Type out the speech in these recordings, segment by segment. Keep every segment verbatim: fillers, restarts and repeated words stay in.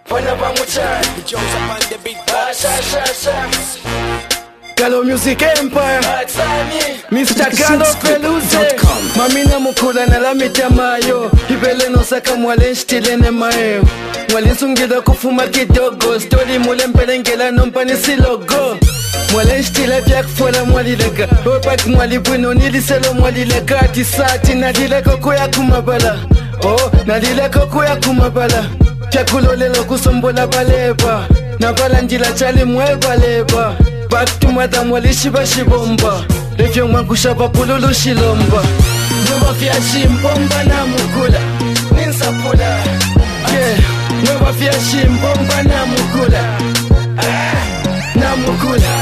Pana pamucha, Jones up on the big bass, sha sha sha. Galo Music Empire, Mister Galo Peluze. Mamina mukula na la mitamayo, Ibele no saka mwale nstile ne mayo. Mwale sungida kufuma kidogo, story mule mpelengela nompani si logo. Mwale nstile pya kufola mwali lega, opak mwali bwino niliselo mwali lega. Tisati nadile koko ya kumabala, oh nadile koko ya kumabala. Chakulolelo kusombola baleba, nabala njila chali mweba leba. Back to madam wali shiba shibomba, Revyo mwakushaba pululu shilomba. Nwewa fia shimbomba na mukula, ninsapula. Yeah, nwewa fia shimbomba na mukula, ah, na mukula.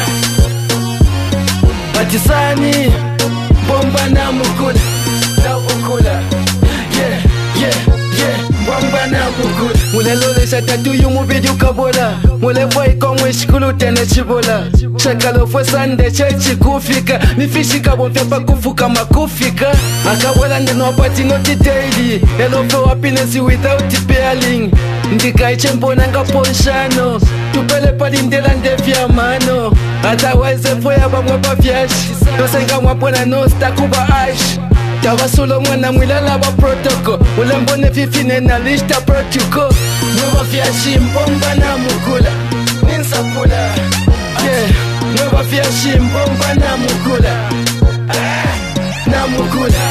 Batisani, bomba na mukula, na mukula. Yeah, yeah, yeah, bomba na mukula. Mulelole shatatu yumu bidi ukabola, mule boy komwe shikulu tene chibola. Shakalo fwe sande chechi kufika, nifishi kabo mfepa kufuka makufika. Akabola ndeno pati noti daily, hello for happiness without pairing. Ndika ichembo nanga ponshano, tupele pali ndela ndevya mano. Otherwise fwe yaba mwapa vyashi, dosenga mwapona no stakuba ash. Tawa solo mwana mwilala wa protoko, ulembone fifine na lista protoko. Mwewa vyashi mbomba na mukula, ninsapula. Yeah, mwewa vyashi mbomba na mukula, ah, na mukula.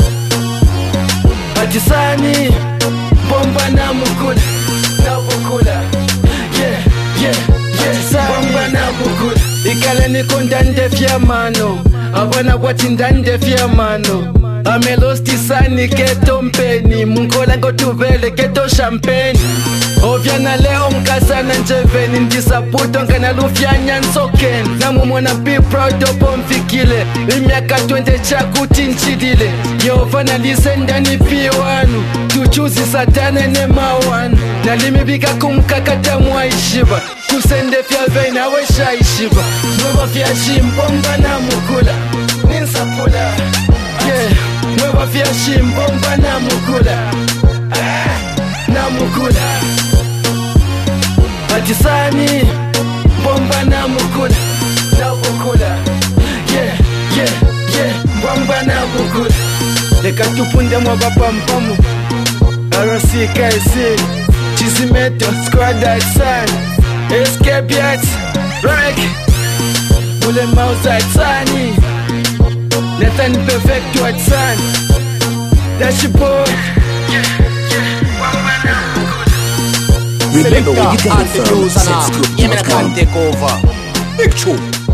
Batisani, bomba na mukula, na mukula. Yeah, yeah, yeah, bomba na mukula. Ikale nikonda ndefya mano, abona wati ndandefya mano. Amelosti sani keto mpeni, mungola ngotuvele keto champagne. Ovyana leo mkasana njeveni, ndisaputo ngana lufyanya nsokeni. Namumona be proud opo mfikile, imiaka twende chakuti nchidile. Yehova lisenda ni piwanu, tuchuzi satane ne mawanu. Nalimibika kumkakata mwaishiba, kusende fya vena wesha ishiba. Mwewa fya shimbomba na mukula, ninsapula. Yeah, mwewa fya shimbomba na mukula, ah, na mukula. Batisani, bomba na mukula, na mukula. Yeah, yeah, yeah, bomba na mukula. Leka tupunde mwa bapampamu, R C K C, Chizimeto, Squad Atsan, Escape Yachts, Rag, Mule Mouse Atsani, Nathan Perfecto Atsan, that's your boy. Remember where you get it from. Sets Group dot com. Take over. Big Choo.